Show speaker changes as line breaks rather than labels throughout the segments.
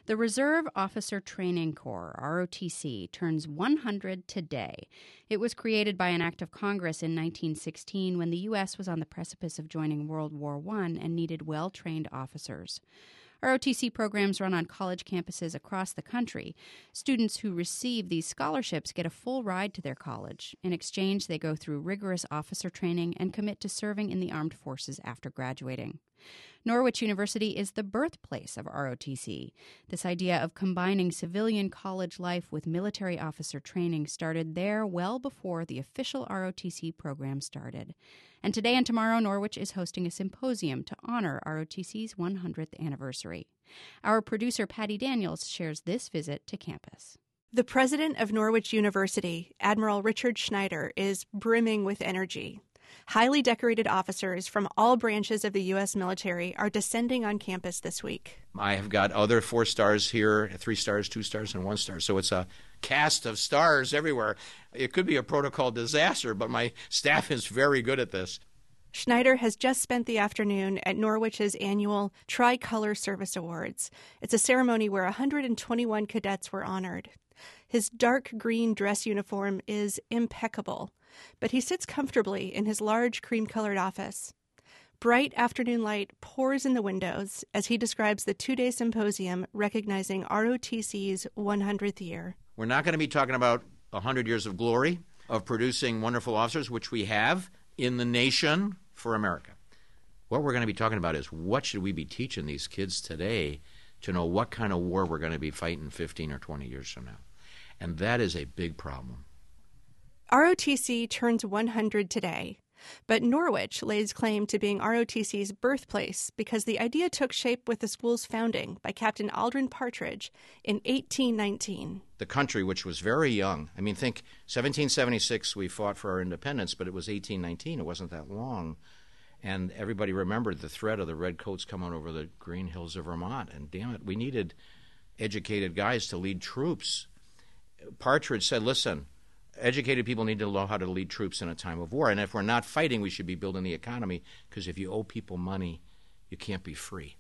The Reserve Officer Training Corps, ROTC, turns 100 today. It was created by an act of Congress in 1916 when the U.S. was on the precipice of joining World War I and needed well-trained officers. ROTC programs run on college campuses across the country. Students who receive these scholarships get a full ride to their college. In exchange, they go through rigorous officer training and commit to serving in the armed forces after graduating. Norwich University is the birthplace of ROTC. This idea of combining civilian college life with military officer training started there well before the official ROTC program started. And today and tomorrow, Norwich is hosting a symposium to honor ROTC's 100th anniversary. Our producer, Patty Daniels, shares this visit to campus.
The president of Norwich University, Admiral Richard Schneider, is brimming with energy. Highly decorated officers from all branches of the U.S. military are descending on campus this week.
I have got other 4 stars here, 3 stars, 2 stars, and 1 star. So it's a cast of stars everywhere. It could be a protocol disaster, but my staff is very good at this.
Schneider has just spent the afternoon at Norwich's annual Tricolor Service Awards. It's a ceremony where 121 cadets were honored. His dark green dress uniform is impeccable, but he sits comfortably in his large cream-colored office. Bright afternoon light pours in the windows as he describes the 2-day symposium recognizing ROTC's 100th year.
We're not going to be talking about 100 years of glory, of producing wonderful officers, which we have in the nation for America. What we're going to be talking about is what should we be teaching these kids today to know what kind of war we're going to be fighting 15 or 20 years from now. And that is a big problem.
ROTC turns 100 today, but Norwich lays claim to being ROTC's birthplace because the idea took shape with the school's founding by Captain Aldrin Partridge in 1819.
The country, which was very young, I mean, think 1776 we fought for our independence, but it was 1819, it wasn't that long. And everybody remembered the threat of the redcoats coming over the green hills of Vermont. And damn it, we needed educated guys to lead troops. Partridge said, listen, educated people need to know how to lead troops in a time of war. And if we're not fighting, we should be building the economy, because if you owe people money, you can't be free.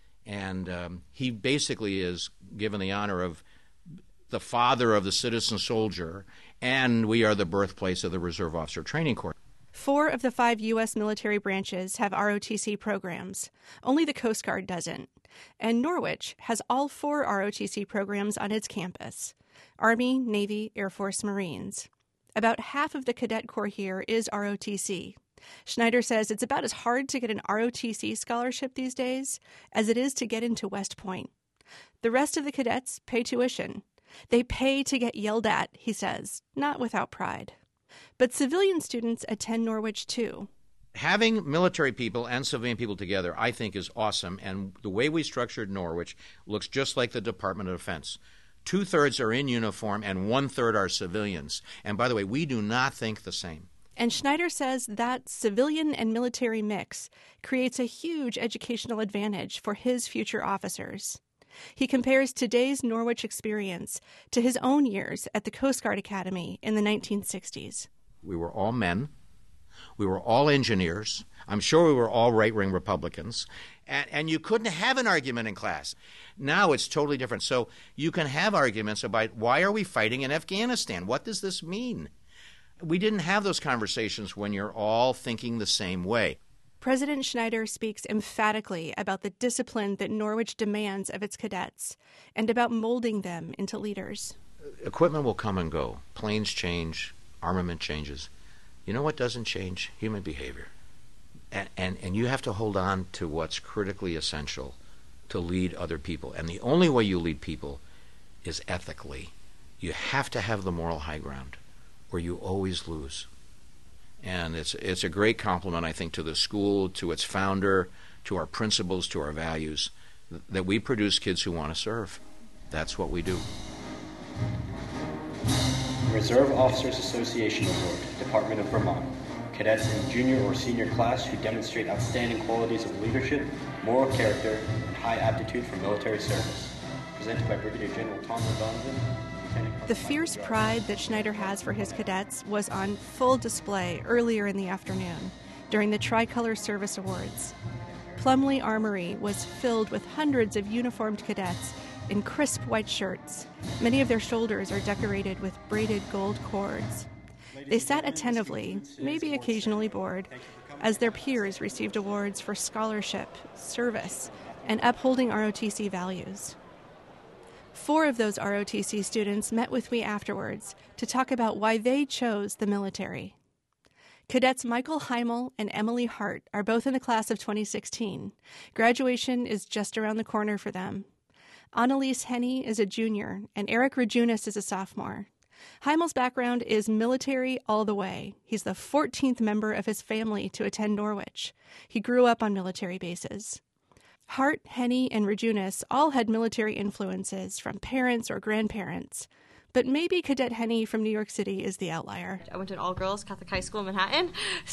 And he basically is given the honor of the father of the citizen soldier, and we are the birthplace of the Reserve Officer Training Corps.
4 of the 5 U.S. military branches have ROTC programs. Only the Coast Guard doesn't. And Norwich has all 4 ROTC programs on its campus: Army, Navy, Air Force, Marines. About half of the cadet corps here is ROTC. Schneider says it's about as hard to get an ROTC scholarship these days as it is to get into West Point. The rest of the cadets pay tuition. They pay to get yelled at, he says, not without pride. But civilian students attend Norwich too.
Having military people and civilian people together, I think, is awesome. And the way we structured Norwich looks just like the Department of Defense. 2/3 are in uniform and 1/3 are civilians. And by the way, we do not think the same.
And Schneider says that civilian and military mix creates a huge educational advantage for his future officers. He compares today's Norwich experience to his own years at the Coast Guard Academy in the 1960s.
We were all men. We were all engineers. I'm sure we were all right-wing Republicans. And you couldn't have an argument in class. Now it's totally different. So you can have arguments about why are we fighting in Afghanistan? What does this mean? We didn't have those conversations when you're all thinking the same way.
President Schneider speaks emphatically about the discipline that Norwich demands of its cadets and about molding them into leaders.
Equipment will come and go. Planes change. Armament changes. You know what doesn't change? Human behavior. And you have to hold on to what's critically essential to lead other people. And the only way you lead people is ethically. You have to have the moral high ground, or you always lose. And it's a great compliment, I think, to the school, to its founder, to our principles, to our values, that we produce kids who want to serve. That's what we do.
Reserve Officers Association Award, Department of Vermont. Cadets in junior or senior class who demonstrate outstanding qualities of leadership, moral character, and high aptitude for military service. Presented by Brigadier General Tom Donovan.
The fierce pride that Schneider has for his cadets was on full display earlier in the afternoon during the Tricolor Service Awards. Plumley Armory was filled with hundreds of uniformed cadets in crisp white shirts. Many of their shoulders are decorated with braided gold cords. They sat attentively, maybe occasionally bored, as their peers received awards for scholarship, service, and upholding ROTC values. 4 of those ROTC students met with me afterwards to talk about why they chose the military. Cadets Michael Heimel and Emily Hart are both in the class of 2016. Graduation is just around the corner for them. Annalise Henney is a junior, and Eric Rajunas is a sophomore. Heimel's background is military all the way. He's the 14th member of his family to attend Norwich. He grew up on military bases. Hart, Henney, and Rajunas all had military influences from parents or grandparents. But maybe Cadet Henney from New York City is the outlier.
I went to an all-girls Catholic high school in Manhattan,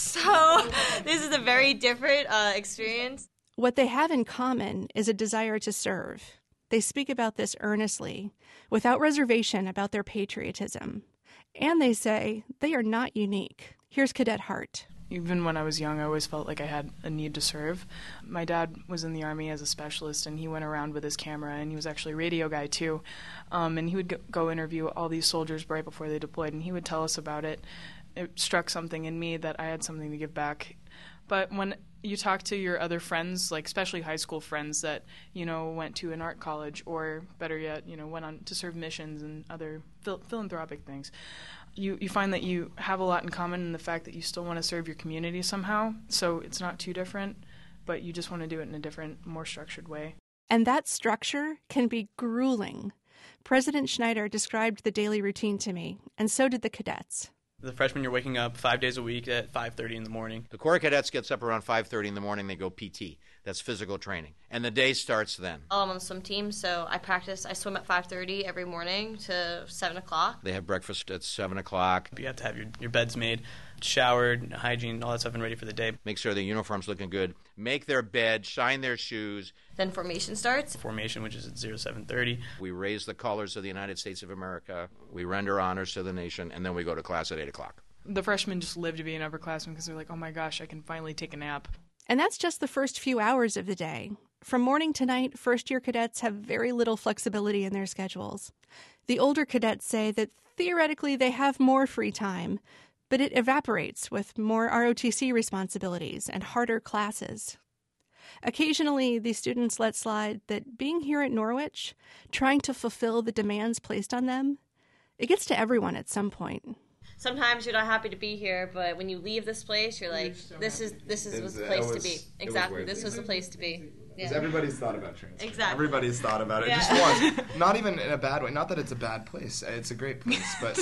so this is a very different experience.
What they have in common is a desire to serve. They speak about this earnestly, without reservation about their patriotism. And they say they are not unique. Here's Cadet Hart.
Even when I was young, I always felt like I had a need to serve. My dad was in the Army as a specialist, and he went around with his camera, and he was actually a radio guy too. And he would go interview all these soldiers right before they deployed, and he would tell us about it. It struck something in me that I had something to give back. But when you talk to your other friends, like especially high school friends that, went to an art college or better yet, went on to serve missions and other philanthropic things, you find that you have a lot in common in the fact that you still want to serve your community somehow. So it's not too different, but you just want to do it in a different, more structured way.
And that structure can be grueling. President Schneider described the daily routine to me, and so did the cadets.
The freshmen, you're waking up 5 days a week at 5:30 in the morning.
The Corps of Cadets gets up around 5:30 in the morning. They go PT. That's physical training. And the day starts then.
I'm on the swim team, so I swim at 5:30 every morning to 7 o'clock.
They have breakfast at 7 o'clock.
You have to have your beds made, showered, hygiene, all that stuff, and ready for the day.
Make sure the uniform's looking good. Make their bed, shine their shoes.
Then formation starts.
Formation, which is at 07:30.
We raise the colors of the United States of America. We render honors to the nation, and then we go to class at 8 o'clock.
The freshmen just live to be an upperclassman because they're like, oh my gosh, I can finally take a nap.
And that's just the first few hours of the day. From morning to night, first-year cadets have very little flexibility in their schedules. The older cadets say that theoretically they have more free time, but it evaporates with more ROTC responsibilities and harder classes. Occasionally, these students let slide that being here at Norwich, trying to fulfill the demands placed on them, it gets to everyone at some point.
Sometimes you're not happy to be here, but when you leave this place, you're like, this is the place to be. Exactly, this was the place to be.
Because everybody's thought about transfer.
Exactly.
Everybody's thought about it just once. Not even in a bad way. Not that it's a bad place. It's a great place. But,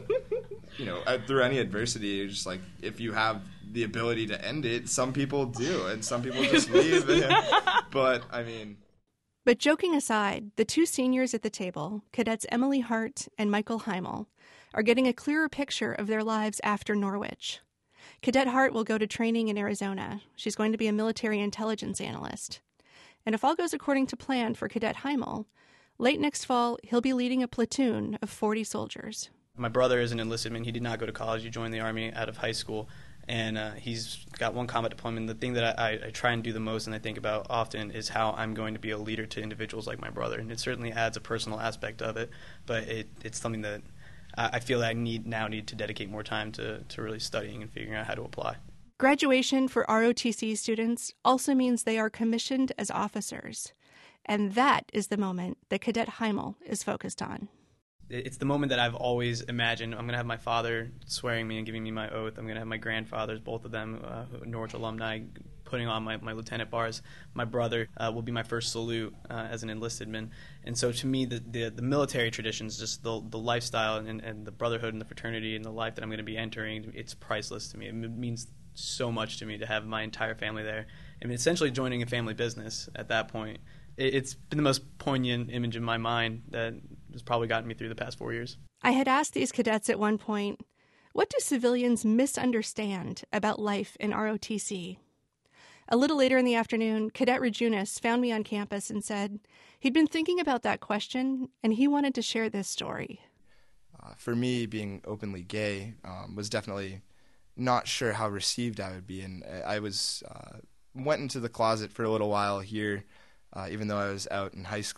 through any adversity, you're just like, if you have the ability to end it, some people do. And some people just leave. But joking aside, the 2 seniors at the table, cadets Emily Hart and Michael Heimel, are getting a clearer picture of their lives after Norwich. Cadet Hart will go to training in Arizona. She's going to be a military intelligence analyst. And if all goes according to plan for Cadet Heimel, late next fall, he'll be leading a platoon of 40 soldiers.
My brother is an enlisted man. He did not go to college. He joined the Army out of high school, and he's got 1 combat deployment. The thing that I try and do the most and I think about often is how I'm going to be a leader to individuals like my brother. And it certainly adds a personal aspect of it, but it's something that I feel I need to dedicate more time to really studying and figuring out how to apply.
Graduation for ROTC students also means they are commissioned as officers. And that is the moment that Cadet Heimel is focused on.
It's the moment that I've always imagined. I'm going to have my father swearing me and giving me my oath. I'm going to have my grandfathers, both of them Norwich alumni, putting on my lieutenant bars. My brother will be my first salute as an enlisted man. And so to me, the military traditions, just the lifestyle and the brotherhood and the fraternity and the life that I'm going to be entering, it's priceless to me. It means so much to me to have my entire family there. And essentially joining a family business at that point. It's been the most poignant image in my mind that has probably gotten me through the past 4 years.
I had asked these cadets at one point, what do civilians misunderstand about life in ROTC? A little later in the afternoon, Cadet Rajunas found me on campus and said he'd been thinking about that question and he wanted to share this story.
For me, being openly gay was definitely not sure how received I would be. And I went into the closet for a little while here, even though I was out in high school.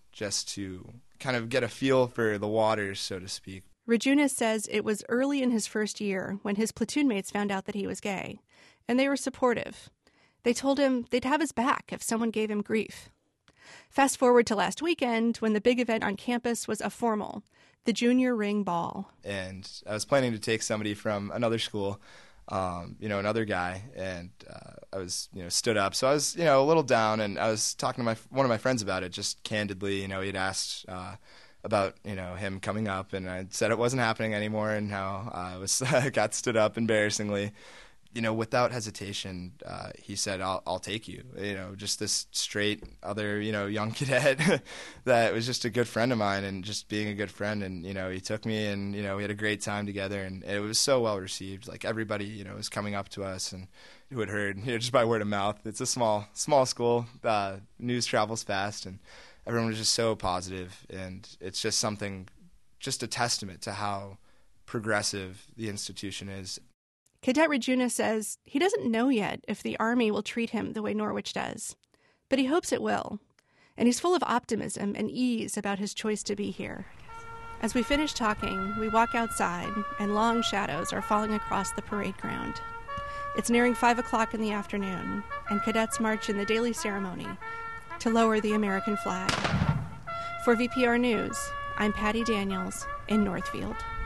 just to kind of get a feel for the waters, so to speak.
Rajunas says it was early in his first year when his platoon mates found out that he was gay, and they were supportive. They told him they'd have his back if someone gave him grief. Fast forward to last weekend when the big event on campus was a formal, the Junior Ring Ball.
And I was planning to take somebody from another school, another guy, and I was, stood up. So I was, a little down, and I was talking to one of my friends about it, just candidly. He'd asked about, him coming up, and I said it wasn't happening anymore, and how I got stood up embarrassingly. Without hesitation, he said, I'll take you. Just this straight other, young cadet that was just a good friend of mine, and just being a good friend. And, he took me, and, we had a great time together, and it was so well received. Like, everybody, was coming up to us and who had heard, just by word of mouth. It's a small school. News travels fast, and everyone was just so positive. And it's just something, just a testament to how progressive the institution is.
Cadet Rajunas says he doesn't know yet if the Army will treat him the way Norwich does, but he hopes it will, and he's full of optimism and ease about his choice to be here. As we finish talking, we walk outside, and long shadows are falling across the parade ground. It's nearing 5 o'clock in the afternoon, and cadets march in the daily ceremony to lower the American flag. For VPR News, I'm Patty Daniels in Northfield.